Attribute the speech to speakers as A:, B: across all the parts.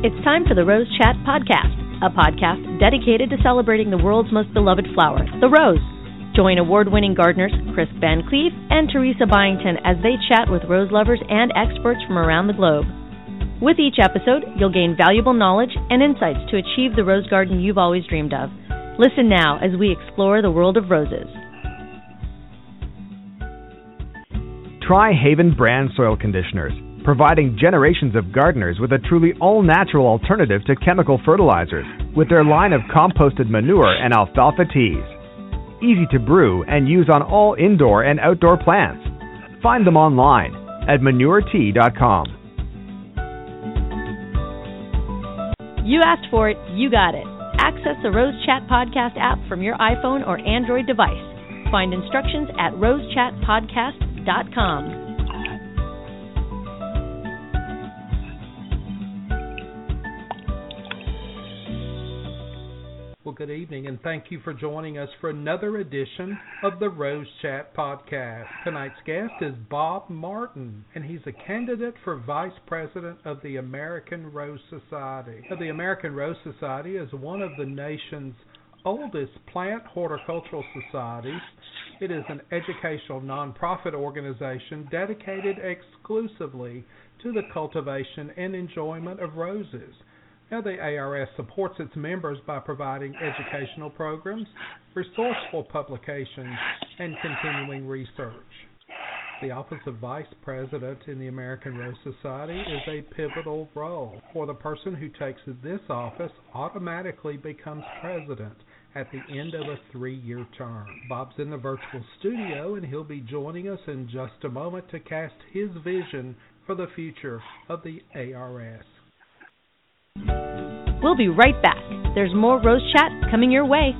A: It's time for the Rose Chat Podcast, a podcast dedicated to celebrating the world's most beloved flower, the rose. Join award-winning gardeners Chris Van Cleve and Teresa Byington as they chat with rose lovers and experts from around the globe. With each episode, you'll gain valuable knowledge and insights to achieve the rose garden you've always dreamed of. Listen now as we explore the world of roses.
B: Try Haven brand soil conditioners, providing generations of gardeners with a truly all-natural alternative to chemical fertilizers with their line of composted manure and alfalfa teas. Easy to brew and use on all indoor and outdoor plants. Find them online at manuretea.com.
A: You asked for it, you got it. Access the Rose Chat Podcast app from your iPhone or Android device. Find instructions at rosechatpodcast.com.
C: Well, good evening, and thank you for joining us for another edition of the Rose Chat Podcast. Tonight's guest is Bob Martin, and he's a candidate for Vice President of the American Rose Society. Now, the American Rose Society is one of the nation's oldest plant horticultural societies. It is an educational nonprofit organization dedicated exclusively to the cultivation and enjoyment of roses. Now, the ARS supports its members by providing educational programs, resourceful publications, and continuing research. The office of Vice President in the American Rose Society is a pivotal role, for the person who takes this office automatically becomes president at the end of a 3-year term. Bob's in the virtual studio, and he'll be joining us in just a moment to cast his vision for the future of the ARS.
A: We'll be right back. There's more Rose Chat coming your way.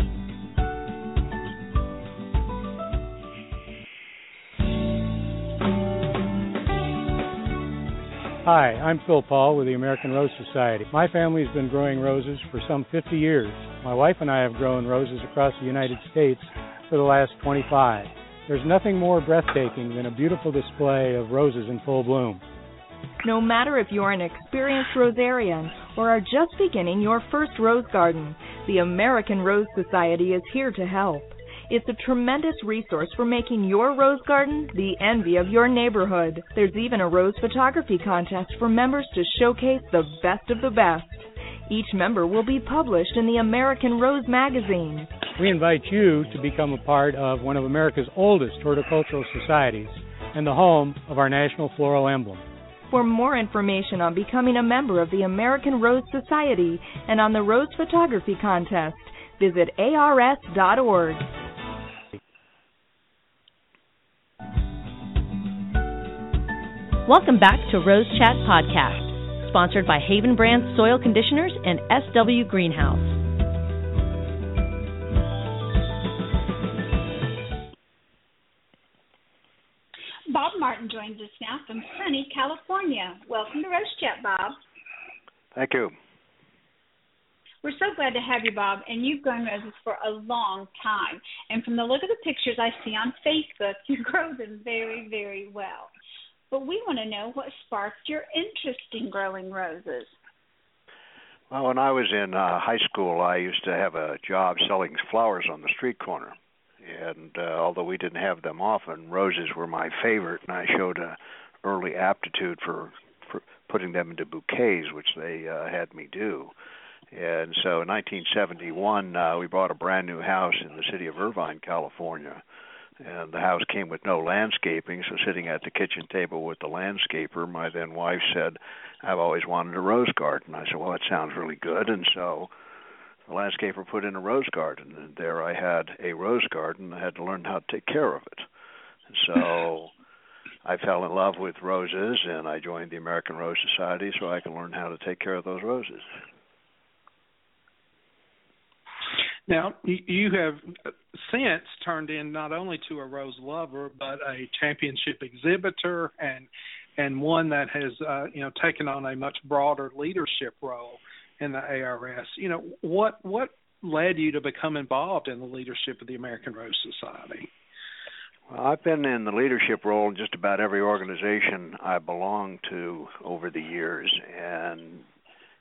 D: Hi, I'm Phil Paul with the American Rose Society. My family's been growing roses for some 50 years. My wife and I have grown roses across the United States for the last 25. There's nothing more breathtaking than a beautiful display of roses in full bloom.
E: No matter if you're an experienced rosarian or are just beginning your first rose garden, the American Rose Society is here to help. It's a tremendous resource for making your rose garden the envy of your neighborhood. There's even a rose photography contest for members to showcase the best of the best. Each member will be published in the American Rose magazine.
D: We invite you to become a part of one of America's oldest horticultural societies and the home of our national floral emblem.
E: For more information on becoming a member of the American Rose Society and on the Rose Photography Contest, visit ars.org.
A: Welcome back to Rose Chat Podcast, sponsored by Haven Brand Soil Conditioners and SW Greenhouse.
F: Bob Martin joins us now from sunny California. Welcome to Rose Chat, Bob.
G: Thank you.
F: We're so glad to have you, Bob, and you've grown roses for a long time. And from the look of the pictures I see on Facebook, you grow them very, very well. But we want to know what sparked your interest in growing roses.
G: Well, when I was in high school, I used to have a job selling flowers on the street corner. And although we didn't have them often, roses were my favorite, and I showed an early aptitude for putting them into bouquets, which they had me do. And so in 1971, we bought a brand new house in the city of Irvine, California. And the house came with no landscaping, so sitting at the kitchen table with the landscaper, my then wife said, "I've always wanted a rose garden." I said, "Well, that sounds really good." And so the landscaper put in a rose garden, and there I had a rose garden. I had to learn how to take care of it. And so I fell in love with roses, and I joined the American Rose Society so I can learn how to take care of those roses.
C: Now, you have since turned in not only to a rose lover, but a championship exhibitor and one that has taken on a much broader leadership role in the ARS. What led you to become involved in the leadership of the American Rose Society?
G: Well, I've been in the leadership role in just about every organization I belong to over the years, and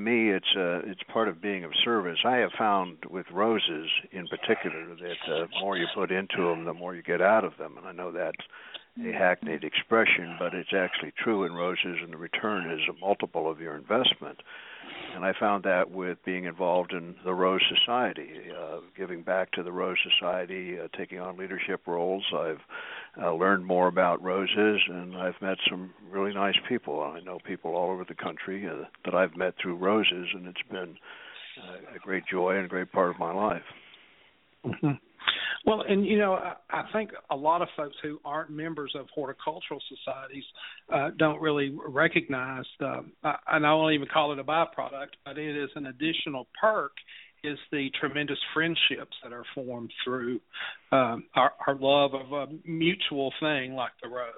G: me, it's part of being of service. I have found with roses in particular that the more you put into them, the more you get out of them. And I know that's a hackneyed expression, but it's actually true in roses, and the return is a multiple of your investment. And I found that with being involved in the Rose Society, giving back to the Rose Society, taking on leadership roles. I've learned more about roses, and I've met some really nice people. I know people all over the country that I've met through roses, and it's been a great joy and a great part of my life.
H: Mm-hmm. Well, and, I think a lot of folks who aren't members of horticultural societies don't really recognize, and I won't even call it a byproduct, but it is an additional perk, is the tremendous friendships that are formed through our love of a mutual thing like the rose.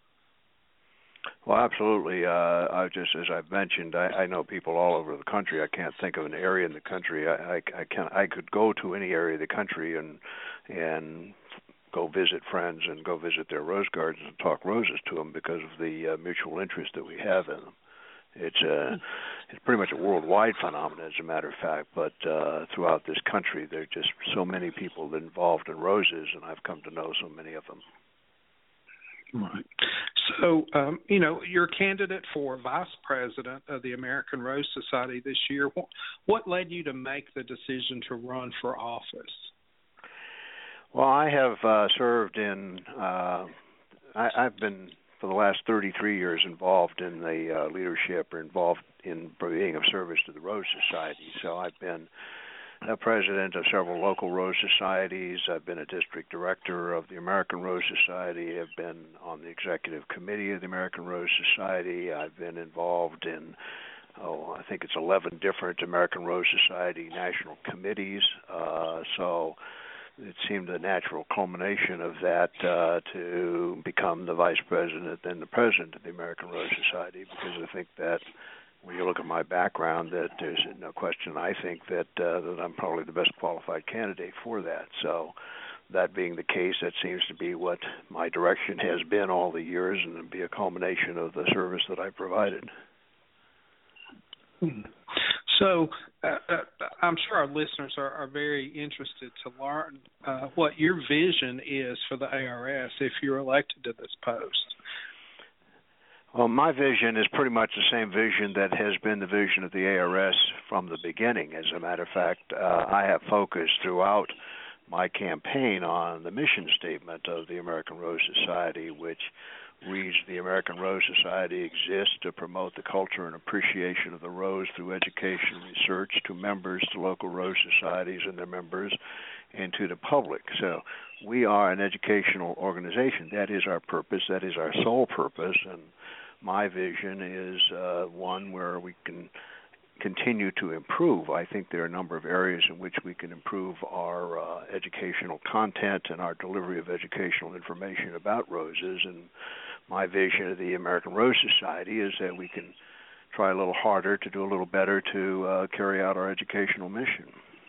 G: Well, absolutely. As I've mentioned, I know people all over the country. I can't think of an area in the country. I could go to any area of the country and go visit friends and go visit their rose gardens and talk roses to them because of the mutual interest that we have in them. It's pretty much a worldwide phenomenon, as a matter of fact. But throughout this country, there are just so many people involved in roses, and I've come to know so many of them.
H: Right. So, you're a candidate for vice president of the American Rose Society this year. What led you to make the decision to run for office?
G: Well, I have served in, I've been for the last 33 years involved in the leadership or involved in being of service to the Rose Society. So I've been president of several local rose societies. I've been a district director of the American Rose Society. I've been on the executive committee of the American Rose Society. I've been involved in, I think it's 11 different American Rose Society national committees. So it seemed a natural culmination of that to become the vice president and the president of the American Rose Society, because I think that when you look at my background, that there's no question, I think, that I'm probably the best qualified candidate for that. So that being the case, that seems to be what my direction has been all the years, and it'll be a culmination of the service that I provided.
H: So I'm sure our listeners are very interested to learn what your vision is for the ARS if you're elected to this post.
G: Well, my vision is pretty much the same vision that has been the vision of the ARS from the beginning. As a matter of fact, I have focused throughout my campaign on the mission statement of the American Rose Society, which reads, "The American Rose Society exists to promote the culture and appreciation of the rose through education and research to members, to local rose societies and their members, and to the public." So we are an educational organization. That is our purpose. That is our sole purpose. And my vision is one where we can continue to improve. I think there are a number of areas in which we can improve our educational content and our delivery of educational information about roses. And my vision of the American Rose Society is that we can try a little harder to do a little better to carry out our educational mission.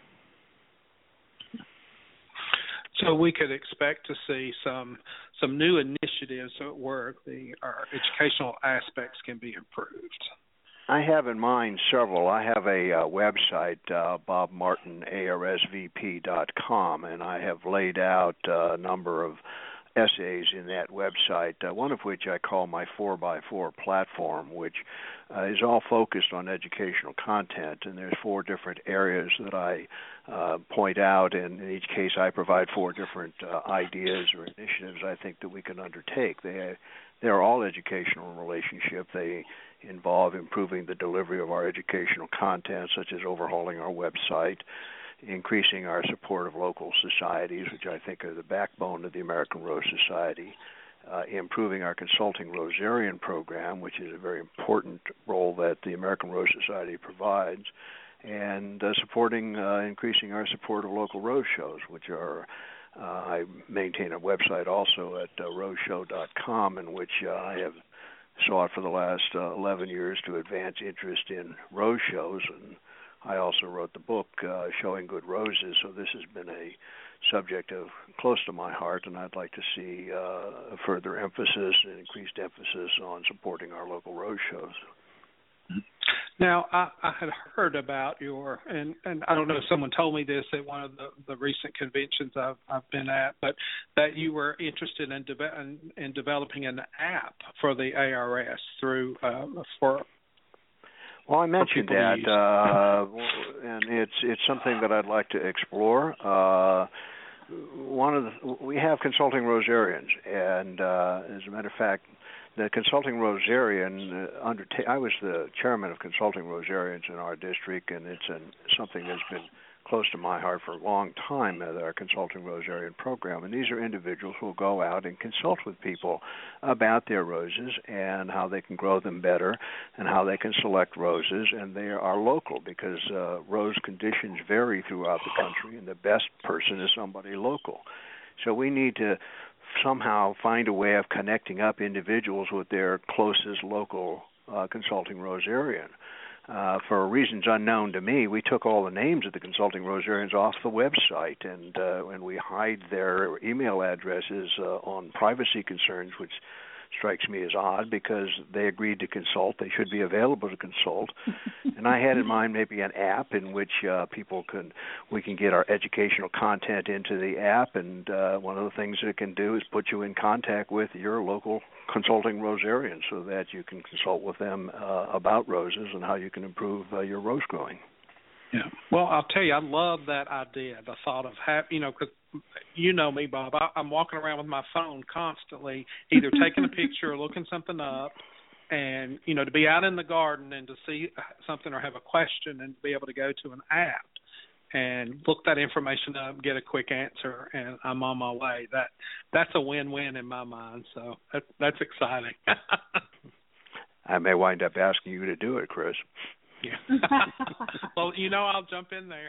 H: So we could expect to see some new initiatives where our educational aspects can be improved.
G: I have in mind several. I have a website, bobmartinarsvp.com, and I have laid out a number of essays in that website, one of which I call my 4x4 platform, which is all focused on educational content. And there's 4 different areas that I point out, and in each case I provide 4 different ideas or initiatives I think that we can undertake. They're all educational in relationship. They involve improving the delivery of our educational content, such as overhauling our website, increasing our support of local societies, which I think are the backbone of the American Rose Society, improving our consulting rosarian program, which is a very important role that the American Rose Society provides, and increasing our support of local rose shows, which are I maintain a website also at roseshow.com, in which I have sought for the last 11 years to advance interest in rose shows, and I also wrote the book, Showing Good Roses, so this has been a subject of close to my heart, and I'd like to see a further emphasis, an increased emphasis on supporting our local rose shows.
H: Now, I had heard about your, and I don't know if someone told me this at one of the recent conventions I've been at, but that you were interested in developing an app for the ARS through for.
G: Well, I mentioned that, and it's something that I'd like to explore. We have Consulting Rosarians, and as a matter of fact, the Consulting Rosarian I was the chairman of Consulting Rosarians in our district, and it's something that's been close to my heart for a long time, our Consulting Rosarian program. And these are individuals who will go out and consult with people about their roses and how they can grow them better and how they can select roses. And they are local because rose conditions vary throughout the country, and the best person is somebody local. So we need to somehow find a way of connecting up individuals with their closest local Consulting Rosarian. For reasons unknown to me, we took all the names of the Consulting Rosarians off the website, and we hide their email addresses on privacy concerns, which strikes me as odd because they agreed to consult. They should be available to consult. And I had in mind maybe an app in which we can get our educational content into the app, and one of the things it can do is put you in contact with your local Consulting Rosarian so that you can consult with them about roses and how you can improve your rose growing.
H: Yeah. Well, I'll tell you, I love that idea, the thought of because you know me, Bob. I'm walking around with my phone constantly, either taking a picture or looking something up, and to be out in the garden and to see something or have a question and be able to go to an app and look that information up, get a quick answer, and I'm on my way. That's a win-win in my mind. So that's exciting.
G: I may wind up asking you to do it, Chris.
H: Yeah. Well, I'll jump in there.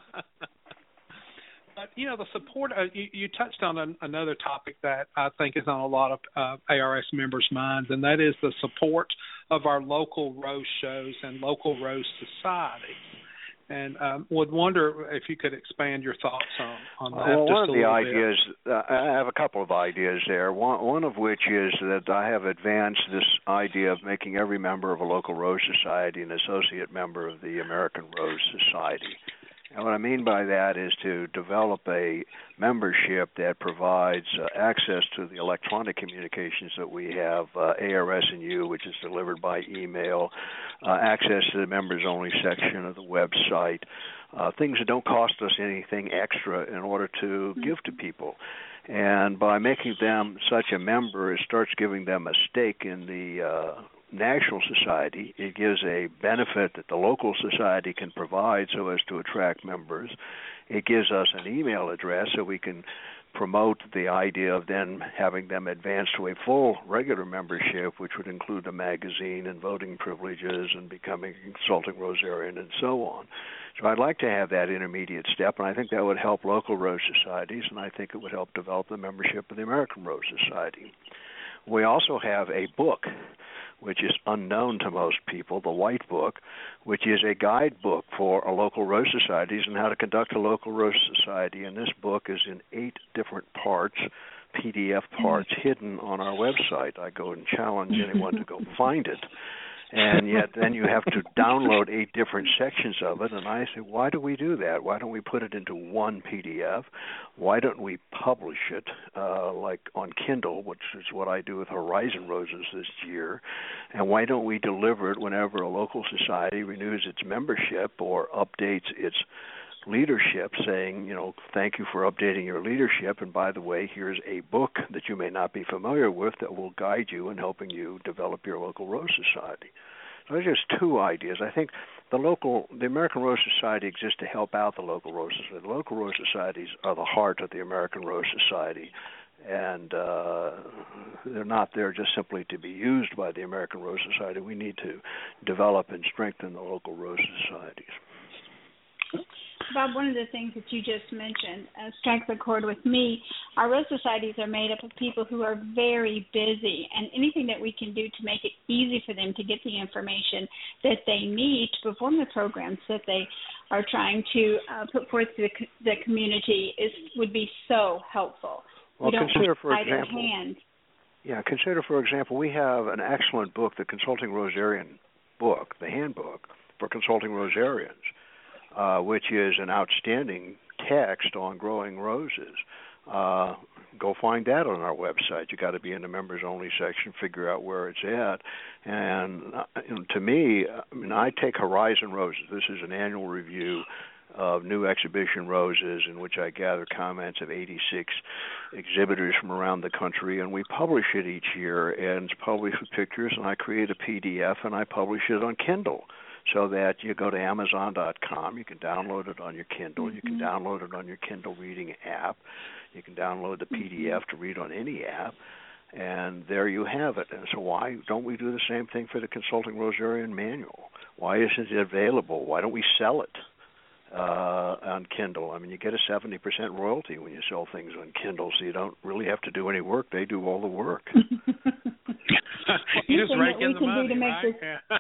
H: But, the support, you touched on another topic that I think is on a lot of ARS members' minds, and that is the support of our local rose shows and local rose societies. And would wonder if you could expand your thoughts on that.
G: Well,
H: just
G: one of
H: the
G: ideas, I have a couple of ideas there. One of which is that I have advanced this idea of making every member of a local rose society an associate member of the American Rose Society. And what I mean by that is to develop a membership that provides access to the electronic communications that we have, ARS and U, which is delivered by email, access to the members-only section of the website, things that don't cost us anything extra in order to give to people. And by making them such a member, it starts giving them a stake in the National Society. It gives a benefit that the local society can provide so as to attract members. It gives us an email address so we can promote the idea of then having them advance to a full regular membership, which would include a magazine and voting privileges and becoming a Consulting Rosarian and so on. So I'd like to have that intermediate step, and I think that would help local rose societies, and I think it would help develop the membership of the American Rose Society. We also have a book which is unknown to most people, the White Book, which is a guidebook for local rose societies and how to conduct a local rose society. And this book is in 8 different parts, PDF parts, hidden on our website. I go and challenge anyone to go find it. And yet then you have to download 8 different sections of it. And I say, why do we do that? Why don't we put it into one PDF? Why don't we publish it like on Kindle, which is what I do with Horizon Roses this year? And why don't we deliver it whenever a local society renews its membership or updates its leadership, saying, thank you for updating your leadership, and by the way, here's a book that you may not be familiar with that will guide you in helping you develop your local rose society. So there's just 2 ideas. I think the American Rose Society exists to help out the local rose society. The local rose societies are the heart of the American Rose Society, and they're not there just simply to be used by the American Rose Society. We need to develop and strengthen the local rose societies.
F: Bob, one of the things that you just mentioned strikes a chord with me. Our rose societies are made up of people who are very busy, and anything that we can do to make it easy for them to get the information that they need to perform the programs that they are trying to put forth to the community would be so helpful.
G: Well, consider, for example, we have an excellent book, The Consulting Rosarian book, the handbook for consulting rosarians, which is an outstanding text on growing roses. Go find that on our website. You got to be in the members only section, figure out where it's at. And to me, I take Horizon Roses. This is an annual review of new exhibition roses in which I gather comments of 86 exhibitors from around the country, and we publish it each year, and it's published with pictures, and I create a PDF and I publish it on Kindle, so that you go to Amazon.com, you can download it on your Kindle, you can download it on your Kindle reading app, you can download the PDF to read on any app, and there you have it. And so why don't we do the same thing for the Consulting Rosarian Manual? Why isn't it available? Why don't we sell it on Kindle? I mean, you get a 70% royalty when you sell things on Kindle, so you don't really have to do any work. They do all the work.
H: You just rake in the money, right?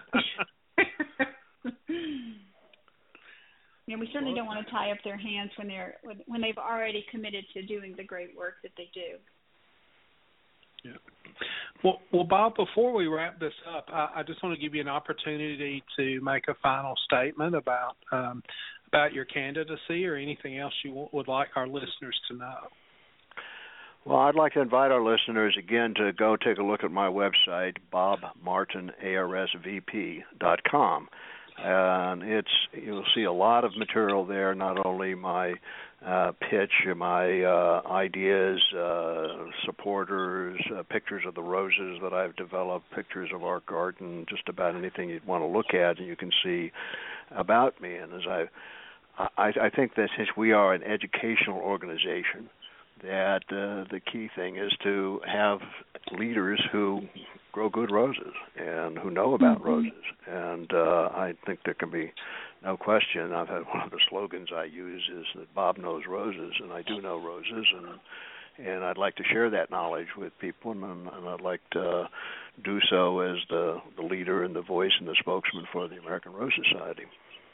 F: Yeah, we certainly don't want to tie up their hands when they've already committed to doing the great work that they do.
H: Yeah. Well, Bob, before we wrap this up, I just want to give you an opportunity to make a final statement about your candidacy or anything else you would like our listeners to know.
G: Well, I'd like to invite our listeners again to go take a look at my website, bobmartinarsvp.com. And you'll see a lot of material there, not only my pitch, my ideas, supporters, pictures of the roses that I've developed, pictures of our garden, just about anything you'd want to look at, and you can see about me. And as I think that since we are an educational organization, that the key thing is to have leaders who grow good roses and who know about roses. And I think there can be no question. I've had one of the slogans I use is that Bob knows roses, and I do know roses, and I'd like to share that knowledge with people, and I'd like to do so as the leader and the voice and the spokesman for the American Rose Society.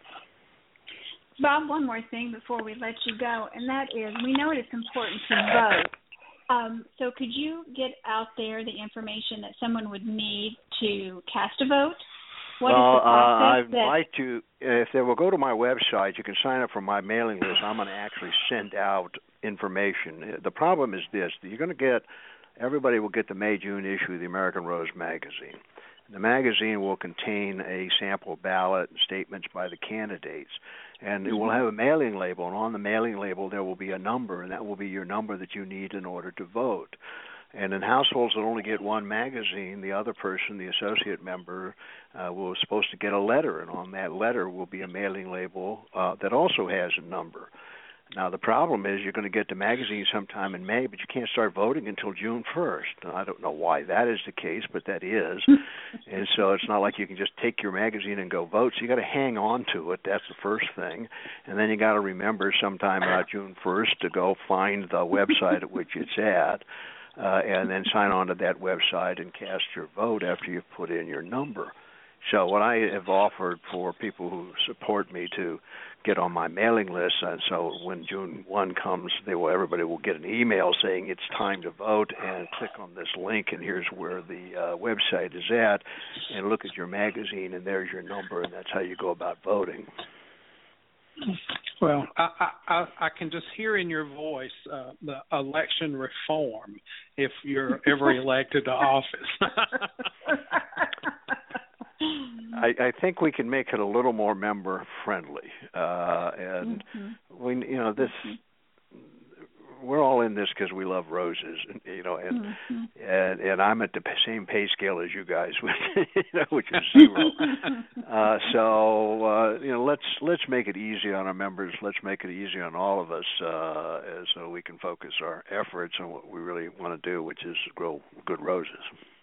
F: Bob, one more thing before we let you go, and that is we know it's important to vote. So could you get out there the information that someone would need to cast a vote? What is the process?
G: I'd like to, if they will go to my website, you can sign up for my mailing list. I'm going to actually send out information. The problem is this: everybody will get the May-June issue of the American Rose magazine. The magazine will contain a sample ballot and statements by the candidates, and it will have a mailing label, and on the mailing label there will be a number, and that will be your number that you need in order to vote. And in households that only get one magazine, the other person, the associate member, was supposed to get a letter, and on that letter will be a mailing label that also has a number. Now, the problem is you're going to get the magazine sometime in May, but you can't start voting until June 1st. I don't know why that is the case, but that is. And so it's not like you can just take your magazine and go vote. So you got to hang on to it. That's the first thing. And then you got to remember sometime about June 1st to go find the website at which it's at, and then sign on to that website and cast your vote after you've put in your number. So what I have offered for people who support me to get on my mailing list, and so when June 1 comes, everybody will get an email saying it's time to vote, and click on this link, and here's where the website is at, and look at your magazine, and there's your number, and that's how you go about voting.
H: Well, I can just hear in your voice the election reform if you're ever elected to office.
G: I think we can make it a little more member friendly, and we're all in this because we love roses, and I'm at the same pay scale as you guys, which is zero. Let's make it easy on our members. Let's make it easy on all of us, so we can focus our efforts on what we really want to do, which is grow good roses.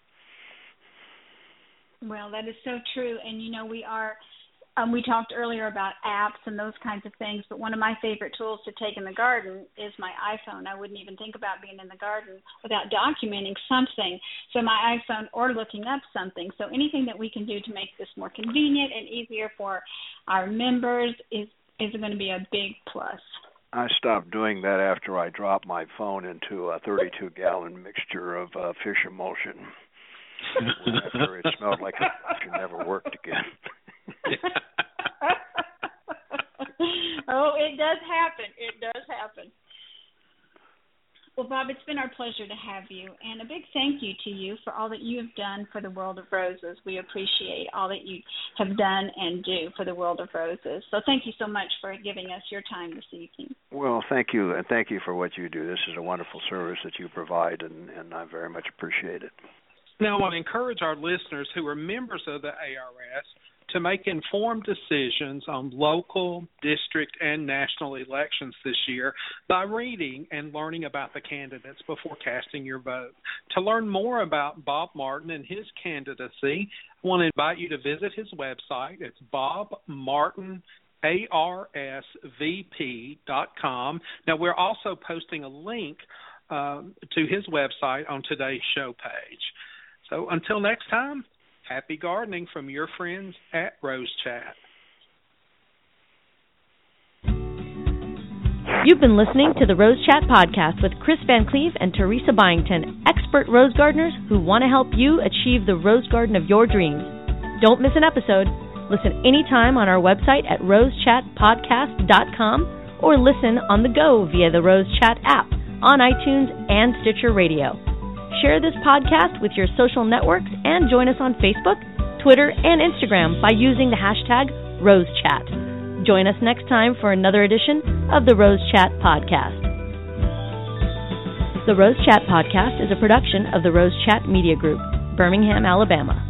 F: Well, that is so true. And, we talked earlier about apps and those kinds of things, but one of my favorite tools to take in the garden is my iPhone. I wouldn't even think about being in the garden without documenting something. So my iPhone or looking up something. So anything that we can do to make this more convenient and easier for our members is going to be a big plus.
G: I stopped doing that after I dropped my phone into a 32-gallon mixture of fish emulsion. Whenever it smelled like it never worked again.
F: Oh, it does happen. It does happen. Well, Bob, it's been our pleasure to have you, and a big thank you to you for all that you have done for the world of roses. We appreciate all that you have done and do for the world of roses. So thank you so much for giving us your time this evening.
G: Well, thank you, and thank you for what you do. This is a wonderful service that you provide, and I very much appreciate it.
H: Now, I want to encourage our listeners who are members of the ARS to make informed decisions on local, district, and national elections this year by reading and learning about the candidates before casting your vote. To learn more about Bob Martin and his candidacy, I want to invite you to visit his website. It's bobmartinarsvp.com. Now, we're also posting a link to his website on today's show page. So until next time, happy gardening from your friends at Rose Chat.
A: You've been listening to the Rose Chat podcast with Chris Van Cleave and Teresa Byington, expert rose gardeners who want to help you achieve the rose garden of your dreams. Don't miss an episode. Listen anytime on our website at rosechatpodcast.com or listen on the go via the Rose Chat app on iTunes and Stitcher Radio. Share this podcast with your social networks and join us on Facebook, Twitter, and Instagram by using the hashtag RoseChat. Join us next time for another edition of the Rose Chat Podcast. The Rose Chat Podcast is a production of the Rose Chat Media Group, Birmingham, Alabama.